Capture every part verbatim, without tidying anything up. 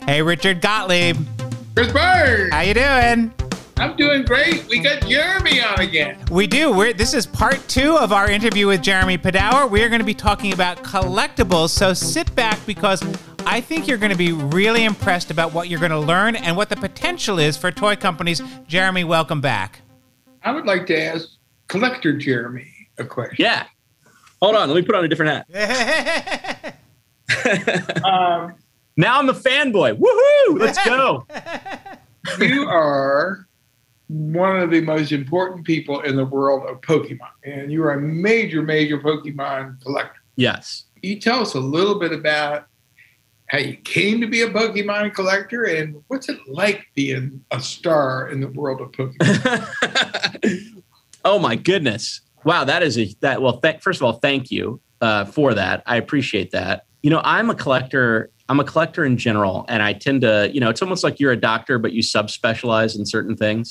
Hey, Richard Gottlieb. Chris Bird. How you doing? I'm doing great. We got Jeremy on again. We do. We're, this is part two of our interview with Jeremy Padawer. We are going to be talking about collectibles, so sit back because I think you're going to be really impressed about what you're going to learn and what the potential is for toy companies. Jeremy, welcome back. I would like to ask Collector Jeremy a question. Yeah. Hold on. Let me put on a different hat. um, now I'm the fanboy. Woohoo! Let's go. You are one of the most important people in the world of Pokemon, and you are a major, major Pokemon collector. Yes. Can you tell us a little bit about how you came to be a Pokemon collector and what's it like being a star in the world of Pokemon? Oh my goodness. Wow. That is a, that, well, th- first of all, thank you uh, for that. I appreciate that. You know, I'm a collector. I'm a collector in general, and I tend to, you know, it's almost like you're a doctor, but you subspecialize in certain things.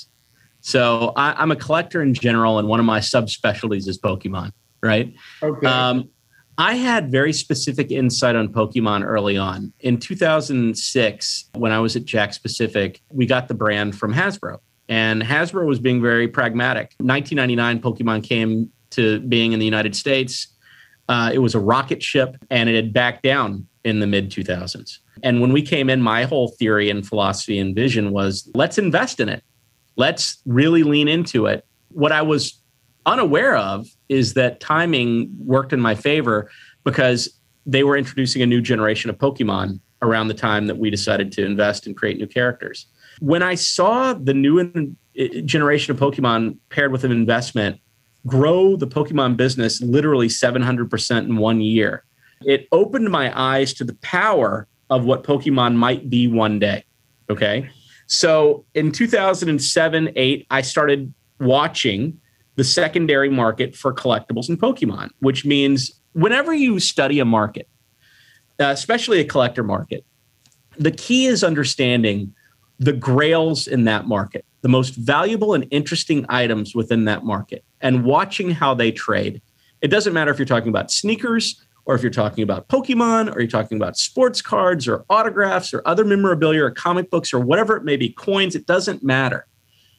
So I, I'm a collector in general, and one of my subspecialties is Pokemon, right? Okay. Um, I had very specific insight on Pokemon early on. In two thousand six, when I was at Jakks Pacific, we got the brand from Hasbro, and Hasbro was being very pragmatic. nineteen ninety-nine, Pokemon came to being in the United States. Uh, it was a rocket ship, and it had backed down in the mid two thousands. And when we came in, my whole theory and philosophy and vision was, let's invest in it. Let's really lean into it. What I was unaware of is that timing worked in my favor because they were introducing a new generation of Pokemon around the time that we decided to invest and create new characters. When I saw the new in- generation of Pokemon paired with an investment grow the Pokemon business literally seven hundred percent in one year, it opened my eyes to the power of what Pokemon might be one day. Okay. So in two thousand seven, eight, I started watching the secondary market for collectibles and Pokemon, which means whenever you study a market, uh, especially a collector market, the key is understanding the grails in that market, the most valuable and interesting items within that market, and watching how they trade. It doesn't matter if you're talking about sneakers, or if you're talking about Pokemon, or you're talking about sports cards or autographs or other memorabilia or comic books or whatever it may be, coins, it doesn't matter.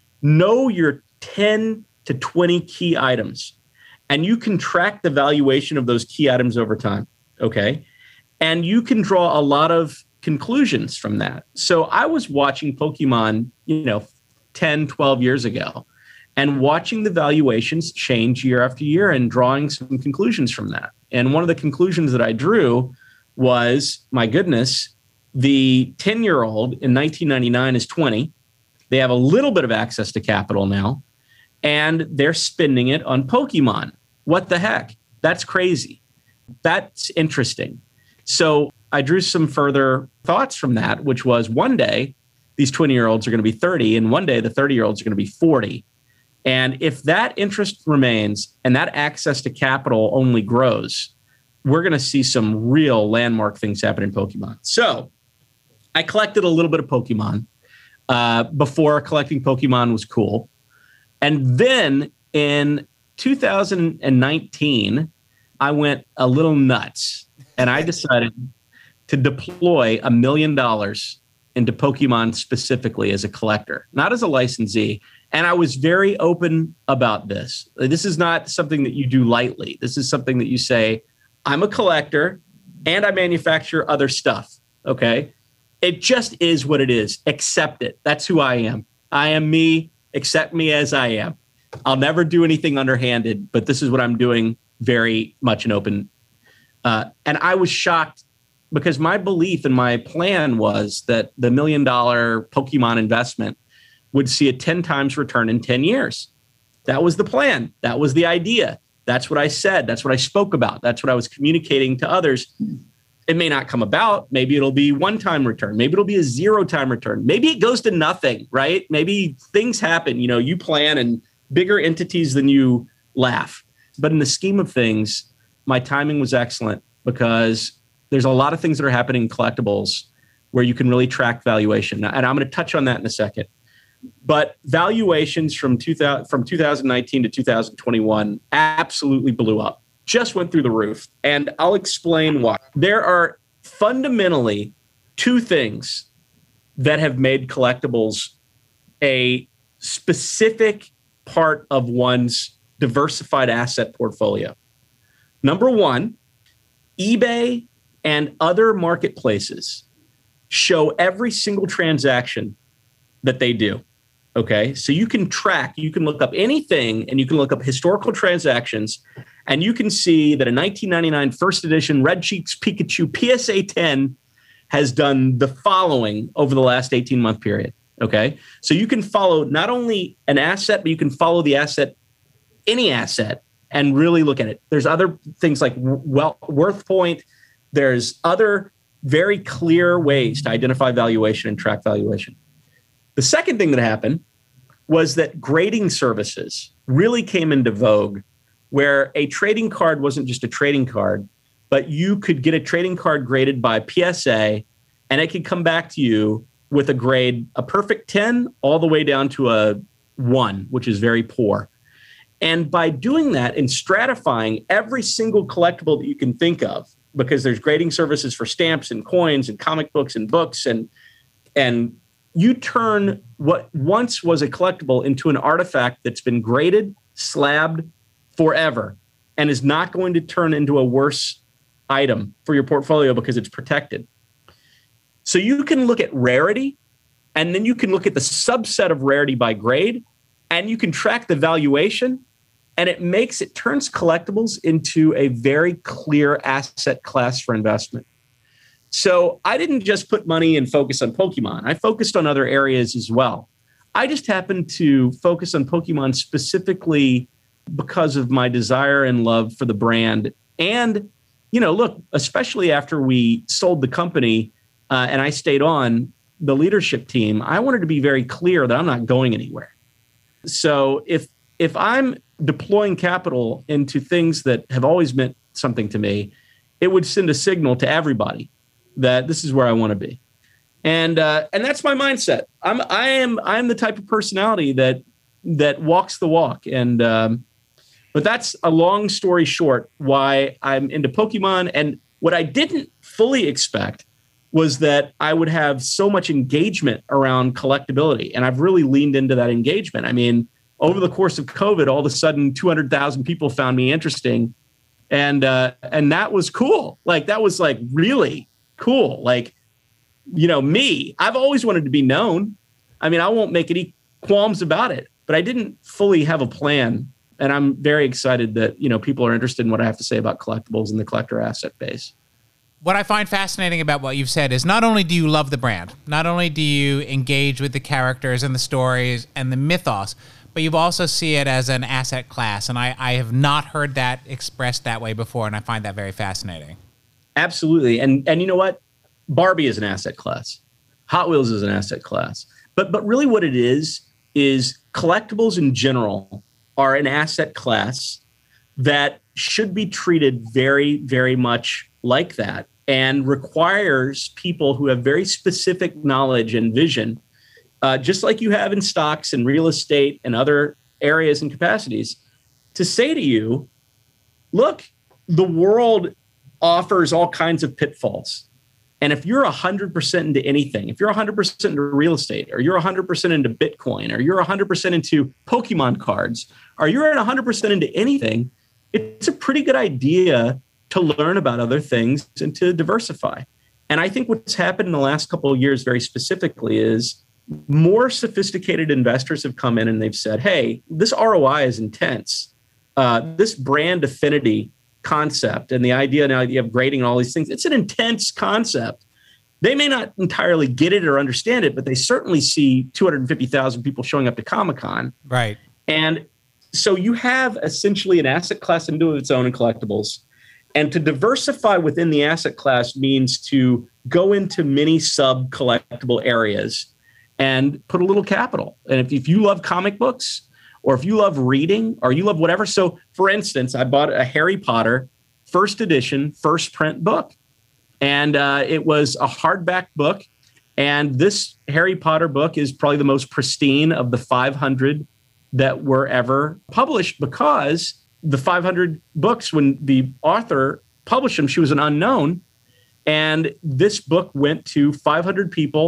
Know your ten to twenty key items, and you can track the valuation of those key items over time, okay? And you can draw a lot of conclusions from that. So I was watching Pokemon, you know, ten, twelve years ago, and watching the valuations change year after year and drawing some conclusions from that. And one of the conclusions that I drew was, my goodness, the ten-year-old in nineteen ninety-nine is twenty. They have a little bit of access to capital now, and they're spending it on Pokemon. What the heck? That's crazy. That's interesting. So I drew some further thoughts from that, which was one day, these twenty-year-olds are going to be thirty, and one day the thirty-year-olds are going to be forty. And if that interest remains and that access to capital only grows, we're going to see some real landmark things happen in Pokemon. So I collected a little bit of Pokemon uh, before collecting Pokemon was cool. And then in two thousand nineteen, I went a little nuts, and I decided to deploy a million dollars into Pokemon specifically as a collector, not as a licensee. And I was very open about this. This is not something that you do lightly. This is something that you say, I'm a collector and I manufacture other stuff. Okay. It just is what it is. Accept it. That's who I am. I am me. Accept me as I am. I'll never do anything underhanded, but this is what I'm doing very much an open. Uh, and I was shocked because my belief and my plan was that the million dollar Pokemon investment would see a ten times return in ten years. That was the plan. That was the idea. That's what I said. That's what I spoke about. That's what I was communicating to others. It may not come about. Maybe it'll be one-time return. Maybe it'll be a zero-time return. Maybe it goes to nothing, right? Maybe things happen. You know, you plan and bigger entities than you laugh. But in the scheme of things, my timing was excellent because there's a lot of things that are happening in collectibles where you can really track valuation. And I'm going to touch on that in a second. But valuations from two thousand, from two thousand nineteen to two thousand twenty-one absolutely blew up, just went through the roof. And I'll explain why. There are fundamentally two things that have made collectibles a specific part of one's diversified asset portfolio. Number one, eBay and other marketplaces show every single transaction that they do. Okay, so you can track, you can look up anything and you can look up historical transactions, and you can see that a nineteen ninety-nine first edition Red Cheeks Pikachu P S A ten has done the following over the last eighteen month period. Okay, so you can follow not only an asset, but you can follow the asset, any asset, and really look at it. There's other things like well, worth point. There's other very clear ways to identify valuation and track valuation. The second thing that happened was that grading services really came into vogue, where a trading card wasn't just a trading card, but you could get a trading card graded by P S A, and it could come back to you with a grade, a perfect ten, all the way down to a one, which is very poor. And by doing that and stratifying every single collectible that you can think of, because there's grading services for stamps and coins and comic books and books, and and you turn what once was a collectible into an artifact that's been graded, slabbed forever, and is not going to turn into a worse item for your portfolio because it's protected. So you can look at rarity, and then you can look at the subset of rarity by grade, and you can track the valuation, and it makes, it turns collectibles into a very clear asset class for investment. So I didn't just put money and focus on Pokemon. I focused on other areas as well. I just happened to focus on Pokemon specifically because of my desire and love for the brand. And, you know, look, especially after we sold the company uh, and I stayed on the leadership team, I wanted to be very clear that I'm not going anywhere. So if if I'm deploying capital into things that have always meant something to me, it would send a signal to everybody that this is where I want to be. And uh, and that's my mindset. I'm I am I'm the type of personality that that walks the walk. And um, but that's a long story short why I'm into Pokemon. And what I didn't fully expect was that I would have so much engagement around collectability. And I've really leaned into that engagement. I mean, over the course of COVID, all of a sudden two hundred thousand people found me interesting. And uh, and that was cool. Like, that was like really cool. Like, you know, me, I've always wanted to be known. I mean, I won't make any qualms about it, but I didn't fully have a plan. And I'm very excited that, you know, people are interested in what I have to say about collectibles and the collector asset base. What I find fascinating about what you've said is not only do you love the brand, not only do you engage with the characters and the stories and the mythos, but you also see it as an asset class. And I, I have not heard that expressed that way before, and I find that very fascinating. Absolutely. And and you know what? Barbie is an asset class. Hot Wheels is an asset class. But but really what it is, is collectibles in general are an asset class that should be treated very, very much like that, and requires people who have very specific knowledge and vision, uh, just like you have in stocks and real estate and other areas and capacities, to say to you, look, the world offers all kinds of pitfalls. And if you're one hundred percent into anything, if you're one hundred percent into real estate, or you're one hundred percent into Bitcoin, or you're one hundred percent into Pokemon cards, or you're one hundred percent into anything, it's a pretty good idea to learn about other things and to diversify. And I think what's happened in the last couple of years very specifically is more sophisticated investors have come in and they've said, hey, this R O I is intense. Uh, this brand affinity concept and the idea now that you have grading and all these things, it's an intense concept. They may not entirely get it or understand it, but they certainly see two hundred fifty thousand people showing up to Comic-Con. Right. And so you have essentially an asset class into its own in collectibles. And to diversify within the asset class means to go into many sub-collectible areas and put a little capital. And if, if you love comic books, or if you love reading, or you love whatever. So, for instance, I bought a Harry Potter first edition, first print book. And uh, it was a hardback book. And this Harry Potter book is probably the most pristine of the five hundred that were ever published, because the five hundred books, when the author published them, she was an unknown. And this book went to five hundred people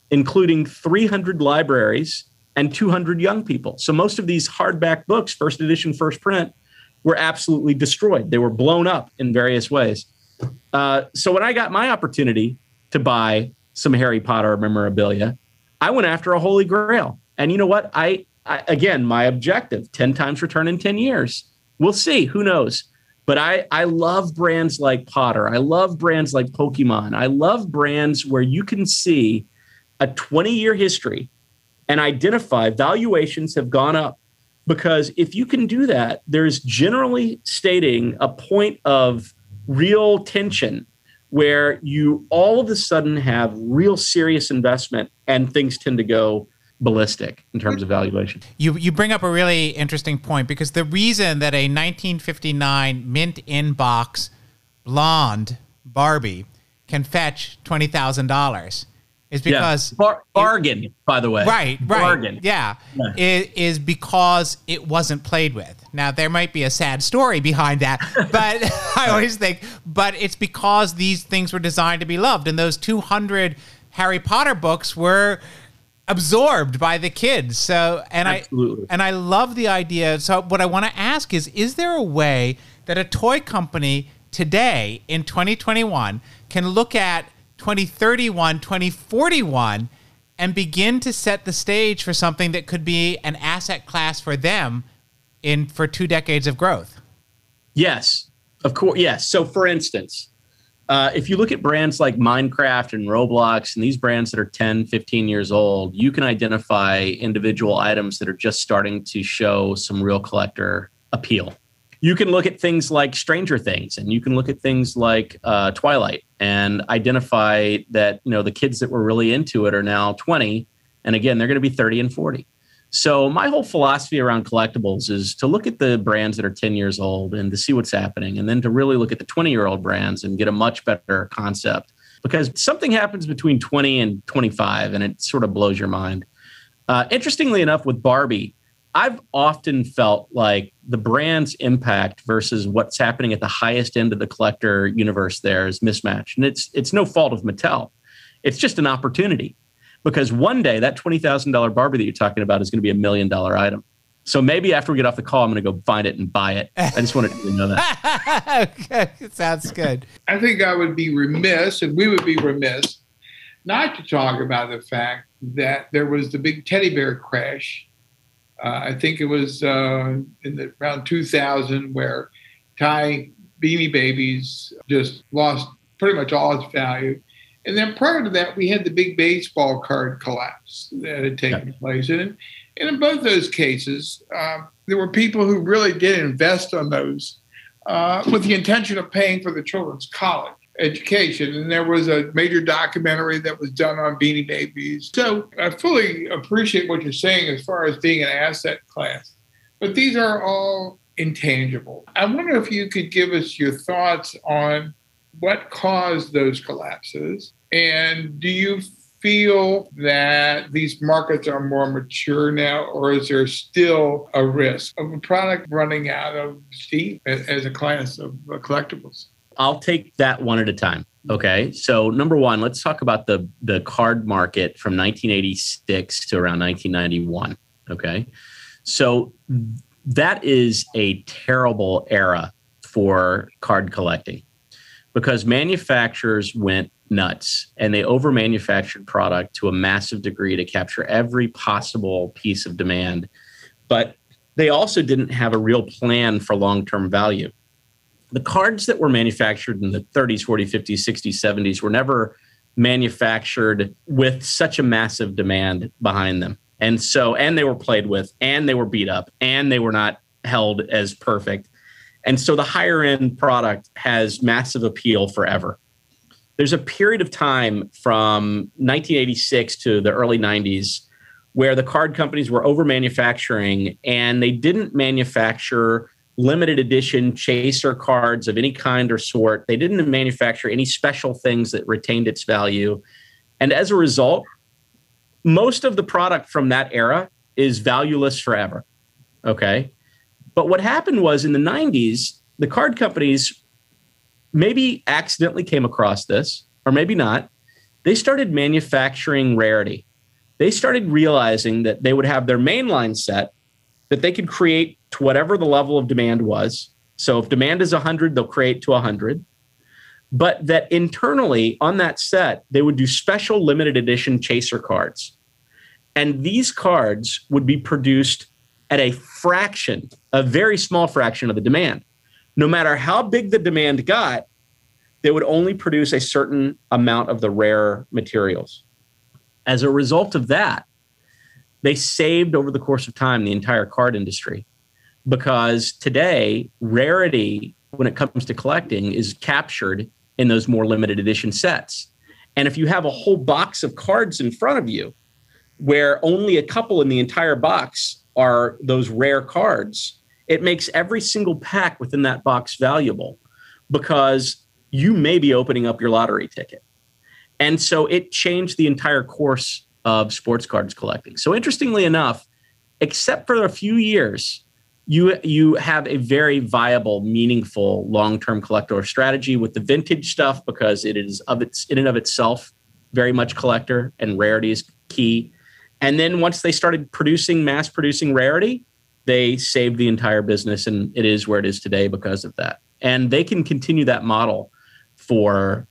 including three hundred libraries and two hundred young people. So most of these hardback books, first edition, first print, were absolutely destroyed. They were blown up in various ways. Uh, so when I got my opportunity to buy some Harry Potter memorabilia, I went after a holy grail. And you know what? I, I again, my objective, ten times return in ten years. We'll see. Who knows? But I, I love brands like Potter. I love brands like Pokemon. I love brands where you can see a twenty-year history and identify valuations have gone up. Because if you can do that, there's generally stating a point of real tension where you all of a sudden have real serious investment and things tend to go ballistic in terms of valuation. You you bring up a really interesting point, because the reason that a nineteen fifty-nine mint in box blonde Barbie can fetch twenty thousand dollars is because... Yeah. Bar- bargain, it, by the way. Right, right. Bargain. Yeah. yeah. It is because it wasn't played with. Now, there might be a sad story behind that, but I always think, but it's because these things were designed to be loved. And those two hundred Harry Potter books were absorbed by the kids. So, and Absolutely. I and I love the idea. So what I want to ask is, is there a way that a toy company today in twenty twenty-one can look at twenty thirty-one, twenty forty-one and begin to set the stage for something that could be an asset class for them in for two decades of growth? Yes, of course. Yes. So for instance, uh, if you look at brands like Minecraft and Roblox and these brands that are ten, fifteen years old, you can identify individual items that are just starting to show some real collector appeal. You can look at things like Stranger Things, and you can look at things like uh, Twilight and identify that, you know, the kids that were really into it are now twenty. And again, they're going to be thirty and forty. So my whole philosophy around collectibles is to look at the brands that are ten years old and to see what's happening, and then to really look at the twenty-year-old brands and get a much better concept. Because something happens between twenty and twenty-five, and it sort of blows your mind. Uh, interestingly enough, with Barbie, I've often felt like the brand's impact versus what's happening at the highest end of the collector universe there is mismatched. And it's it's no fault of Mattel. It's just an opportunity. Because one day that twenty thousand dollars Barbie that you're talking about is going to be a million dollar item. So maybe after we get off the call, I'm going to go find it and buy it. I just wanted you to know that. Okay, sounds good. I think I would be remiss, and we would be remiss, not to talk about the fact that there was the big teddy bear crash. Uh, I think it was uh, in the, around two thousand, where Thai Beanie Babies just lost pretty much all its value. And then prior to that, we had the big baseball card collapse that had taken yeah. place. And, and in both those cases, uh, there were people who really did invest on those uh, with the intention of paying for the children's college education. And there was a major documentary that was done on Beanie Babies. So I fully appreciate what you're saying as far as being an asset class. But these are all intangible. I wonder if you could give us your thoughts on what caused those collapses, and do you feel that these markets are more mature now, or is there still a risk of a product running out of steam as a class of collectibles? I'll take that one at a time. Okay. So number one, let's talk about the, the card market from nineteen eighty-six to around nineteen ninety-one. Okay. So that is a terrible era for card collecting, because manufacturers went nuts and they over-manufactured product to a massive degree to capture every possible piece of demand. But they also didn't have a real plan for long-term value. The cards that were manufactured in the thirties, forties, fifties, sixties, seventies were never manufactured with such a massive demand behind them. And so, and they were played with, and they were beat up, and they were not held as perfect. And so the higher end product has massive appeal forever. There's a period of time from nineteen eighty-six to the early nineties where the card companies were over manufacturing, and they didn't manufacture limited edition chaser cards of any kind or sort. They didn't manufacture any special things that retained its value. And as a result, most of the product from that era is valueless forever. Okay. But what happened was in the nineties, the card companies maybe accidentally came across this, or maybe not, they started manufacturing rarity. They started realizing that they would have their mainline set that they could create to whatever the level of demand was. So if demand is one hundred, they'll create to one hundred. But that internally on that set, they would do special limited edition chaser cards. And these cards would be produced at a fraction, a very small fraction of the demand. No matter how big the demand got, they would only produce a certain amount of the rare materials. As a result of that, they saved over the course of time the entire card industry, because today rarity, when it comes to collecting, is captured in those more limited edition sets. And if you have a whole box of cards in front of you where only a couple in the entire box are those rare cards, it makes every single pack within that box valuable, because you may be opening up your lottery ticket. And so it changed the entire course of sports cards collecting. So interestingly enough, except for a few years, you, you have a very viable, meaningful long-term collector strategy with the vintage stuff, because it is of its in and of itself very much collector, and rarity is key. And then once they started producing, mass producing rarity, they saved the entire business, and it is where it is today because of that. And they can continue that model for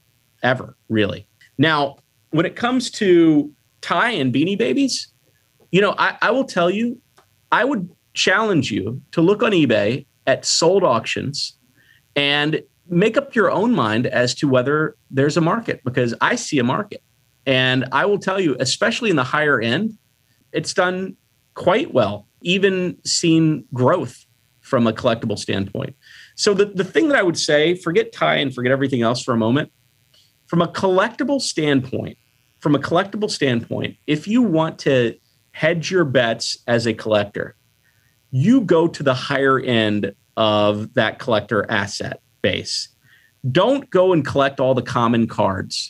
ever, really. Now, when it comes to tie and Beanie Babies, you know, I, I will tell you, I would challenge you to look on eBay at sold auctions and make up your own mind as to whether there's a market, because I see a market. And I will tell you, especially in the higher end, it's done quite well, even seen growth from a collectible standpoint. So the, the thing that I would say, forget tie and forget everything else for a moment. From a collectible standpoint, from a collectible standpoint, if you want to hedge your bets as a collector, you go to the higher end of that collector asset base. Don't go and collect all the common cards.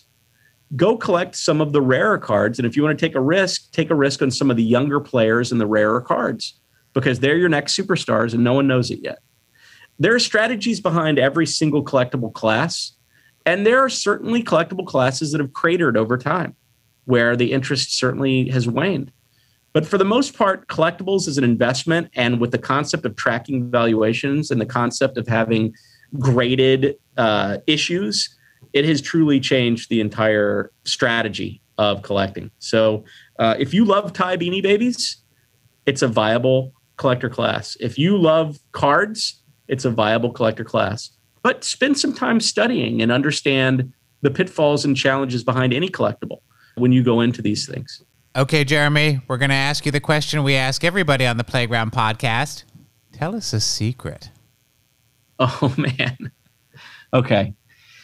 Go collect some of the rarer cards. And if you want to take a risk, take a risk on some of the younger players and the rarer cards, because they're your next superstars and no one knows it yet. There are strategies behind every single collectible class. And there are certainly collectible classes that have cratered over time, where the interest certainly has waned. But for the most part, collectibles is an investment. And with the concept of tracking valuations and the concept of having graded uh, issues, it has truly changed the entire strategy of collecting. So uh, if you love tie Beanie Babies, it's a viable collector class. If you love cards, it's a viable collector class. But spend some time studying and understand the pitfalls and challenges behind any collectible when you go into these things. Okay, Jeremy, we're going to ask you the question we ask everybody on the Playground podcast. Tell us a secret. Oh, man. Okay.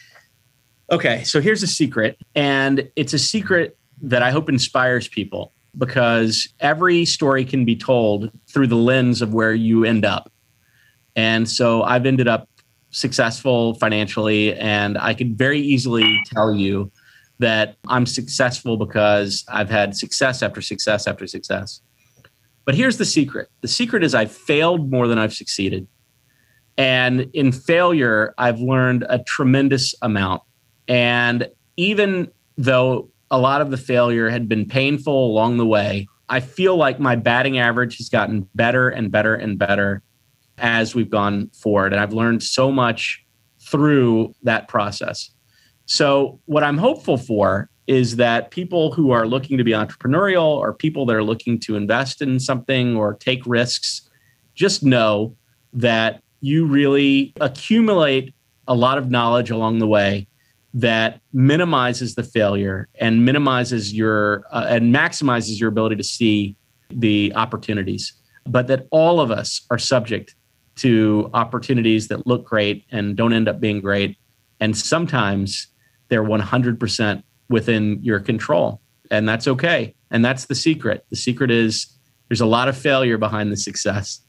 Okay, so here's a secret, and it's a secret that I hope inspires people, because every story can be told through the lens of where you end up. And so I've ended up successful financially, and I can very easily tell you that I'm successful because I've had success after success after success. But here's the secret. The secret is I've failed more than I've succeeded. And in failure, I've learned a tremendous amount. And even though a lot of the failure had been painful along the way, I feel like my batting average has gotten better and better and better as we've gone forward. And I've learned so much through that process. So what I'm hopeful for is that people who are looking to be entrepreneurial, or people that are looking to invest in something or take risks, just know that you really accumulate a lot of knowledge along the way that minimizes the failure and minimizes your uh, and maximizes your ability to see the opportunities, but that all of us are subject to opportunities that look great and don't end up being great. And sometimes they're one hundred percent within your control, and that's okay. And that's the secret. The secret is there's a lot of failure behind the success.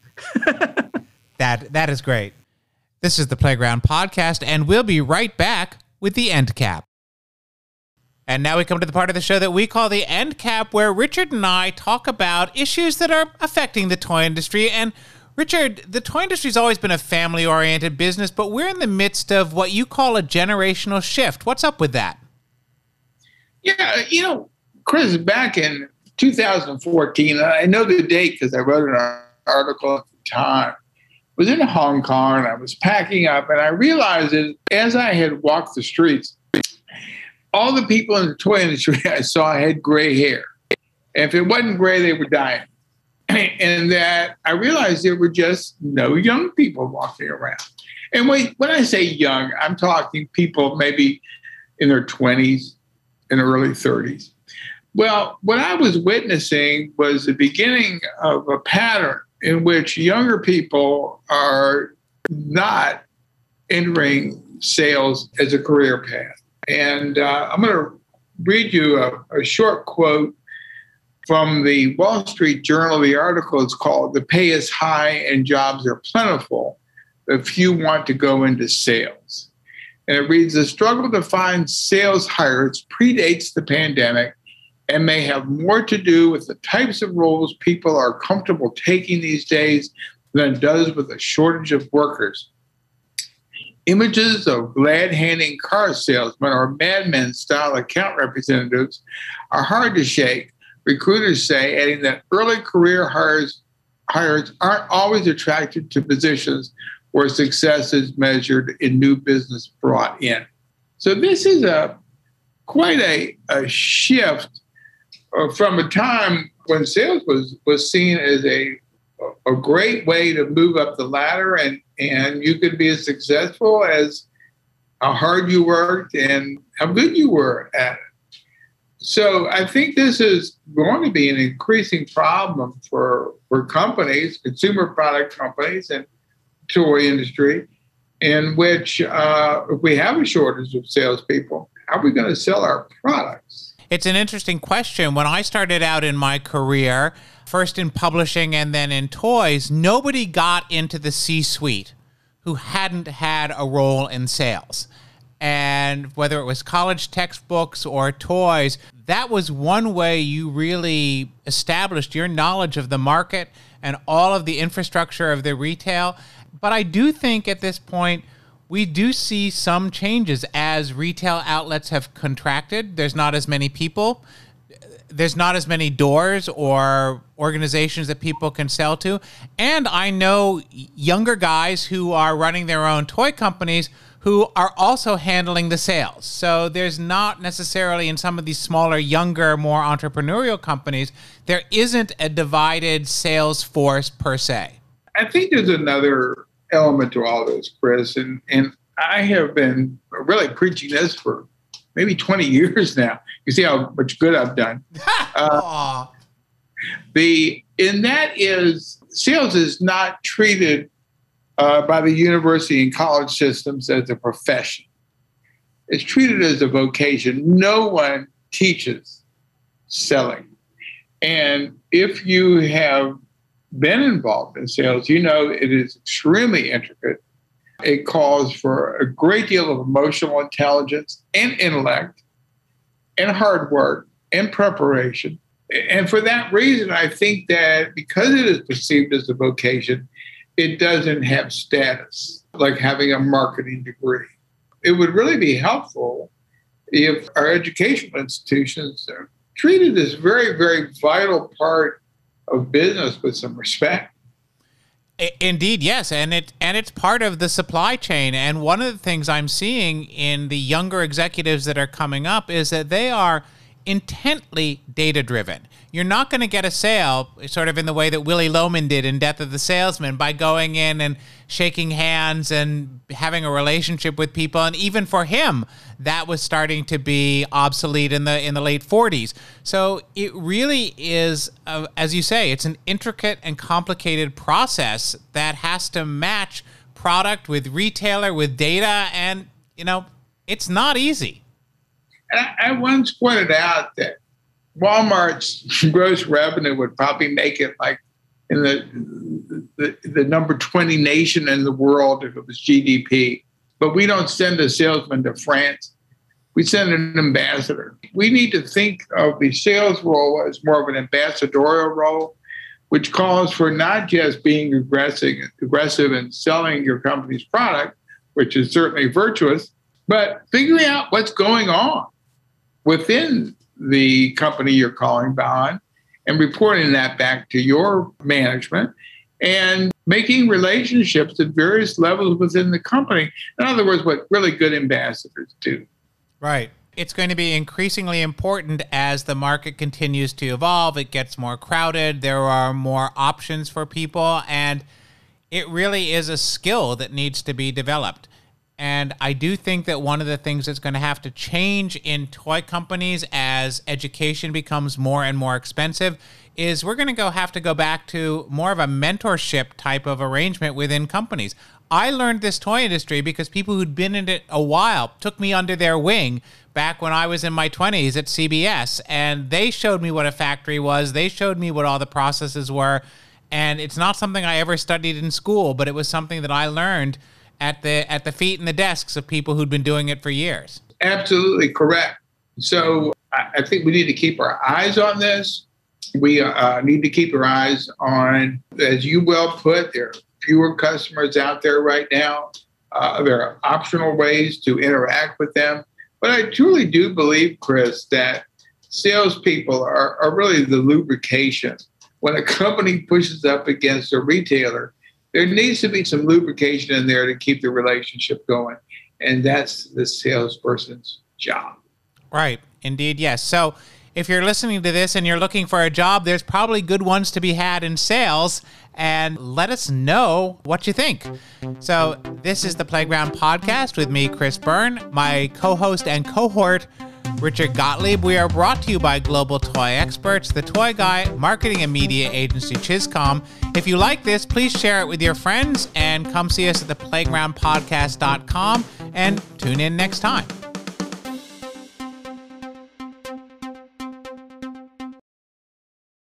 that that is great. This is the Playground Podcast, and we'll be right back with the End Cap. And now we come to the part of the show that we call the End Cap, where Richard and I talk about issues that are affecting the toy industry. And Richard, the toy industry's always been a family-oriented business, but we're in the midst of what you call a generational shift. What's up with that? Yeah, you know, Chris, back in two thousand fourteen, and I know the date because I wrote an article at the time, was in Hong Kong and I was packing up, and I realized that as I had walked the streets, all the people in the toy industry I saw had gray hair. And if it wasn't gray, they were dying. And that I realized there were just no young people walking around. And when, when I say young, I'm talking people maybe in their twenties and early thirties. Well, what I was witnessing was the beginning of a pattern in which younger people are not entering sales as a career path. And uh, I'm going to read you a, a short quote from the Wall Street Journal. The article is called "The Pay is High and Jobs Are Plentiful, but Few Want to Go into Sales." And it reads, "The struggle to find sales hires predates the pandemic and may have more to do with the types of roles people are comfortable taking these days than it does with a shortage of workers. Images of glad-handing car salesmen or madmen-style account representatives are hard to shake," recruiters say, adding that early career hires, hires aren't always attracted to positions where success is measured in new business brought in. So this is a quite a, a shift uh, from a time when sales was, was seen as a, a great way to move up the ladder, and, and you could be as successful as how hard you worked and how good you were at it. So I think this is going to be an increasing problem for, for companies, consumer product companies and toy industry, in which uh, if we have a shortage of salespeople, how are we going to sell our products? It's an interesting question. When I started out in my career, first in publishing and then in toys, nobody got into the C-suite who hadn't had a role in sales. And whether it was college textbooks or toys, that was one way you really established your knowledge of the market and all of the infrastructure of the retail. But I do think at this point, we do see some changes as retail outlets have contracted. There's not as many people. There's not as many doors or organizations that people can sell to. And I know younger guys who are running their own toy companies who are also handling the sales. So there's not necessarily in some of these smaller, younger, more entrepreneurial companies, there isn't a divided sales force per se. I think there's another element to all this, Chris, and, and I have been really preaching this for maybe twenty years now. You see how much good I've done. uh, the and that is sales is not treated uh, by the university and college systems as a profession. It's treated as a vocation. No one teaches selling, and if you have been involved in sales, you know it is extremely intricate. It calls for a great deal of emotional intelligence and intellect and hard work and preparation. And for that reason, I think that because it is perceived as a vocation, it doesn't have status like having a marketing degree. It would really be helpful if our educational institutions are treated as very, very vital part of business with some respect. Indeed, yes, and it and it's part of the supply chain. And one of the things I'm seeing in the younger executives that are coming up is that they are intently data-driven. You're not going to get a sale sort of in the way that Willy Loman did in Death of the Salesman by going in and shaking hands and having a relationship with people. And even for him, that was starting to be obsolete in the in the late forties. So it really is, uh, as you say, it's an intricate and complicated process that has to match product with retailer, with data, and, you know, it's not easy. And I, I once pointed out that Walmart's gross revenue would probably make it like in the, the the number twenty nation in the world if it was G D P. But we don't send a salesman to France. We send an ambassador. We need to think of the sales role as more of an ambassadorial role, which calls for not just being aggressive, aggressive in selling your company's product, which is certainly virtuous, but figuring out what's going on within the company you're calling on and reporting that back to your management and making relationships at various levels within the company. In other words, what really good ambassadors do. Right. It's going to be increasingly important as the market continues to evolve. It gets more crowded. There are more options for people, and it really is a skill that needs to be developed. And I do think that one of the things that's going to have to change in toy companies as education becomes more and more expensive is we're going to go have to go back to more of a mentorship type of arrangement within companies. I learned this toy industry because people who'd been in it a while took me under their wing back when I was in my twenties at C B S, and they showed me what a factory was. They showed me what all the processes were, and it's not something I ever studied in school, but it was something that I learned at the at the feet and the desks of people who'd been doing it for years. Absolutely correct. So I think we need to keep our eyes on this. We uh, need to keep our eyes on, as you well put, there are fewer customers out there right now. Uh, there are optional ways to interact with them. But I truly do believe, Chris, that salespeople are, are really the lubrication. When a company pushes up against a retailer, there needs to be some lubrication in there to keep the relationship going. And that's the salesperson's job. Right. Indeed, yes. So if you're listening to this and you're looking for a job, there's probably good ones to be had in sales. And let us know what you think. So this is the Playground Podcast with me, Chris Byrne, my co-host and cohort, Richard Gottlieb. We are brought to you by Global Toy Experts, The Toy Guy, marketing and media agency Chiscom. If you like this, please share it with your friends and come see us at the playground podcast dot com and tune in next time.